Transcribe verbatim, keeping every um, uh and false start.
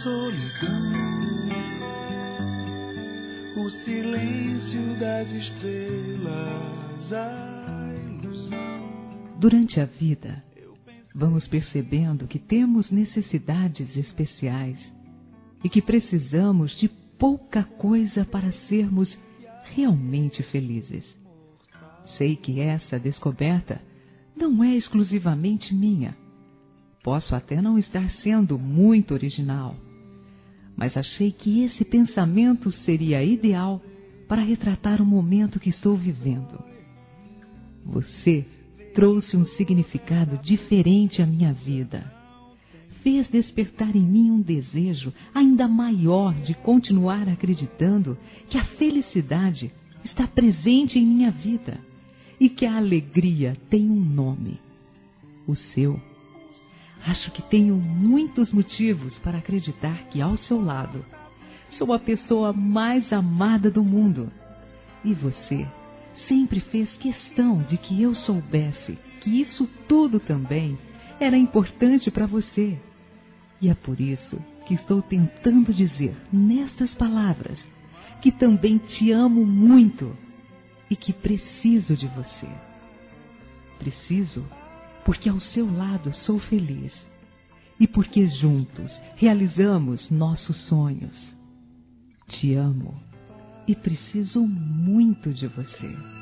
solidão, o silêncio das estrelas, a ilusão. Durante a vida, vamos percebendo que temos necessidades especiais e que precisamos de pouca coisa para sermos realmente felizes. Sei que essa descoberta não é exclusivamente minha. Posso até não estar sendo muito original, mas achei que esse pensamento seria ideal para retratar o momento que estou vivendo. Você trouxe um significado diferente à minha vida. Fez despertar em mim um desejo ainda maior de continuar acreditando que a felicidade está presente em minha vida e que a alegria tem um nome, o seu. Acho que tenho muitos motivos para acreditar que ao seu lado sou a pessoa mais amada do mundo. E você sempre fez questão de que eu soubesse que isso tudo também era importante para você. E é por isso que estou tentando dizer nestas palavras que também te amo muito e que preciso de você. Preciso porque ao seu lado sou feliz e porque juntos realizamos nossos sonhos. Te amo e preciso muito de você.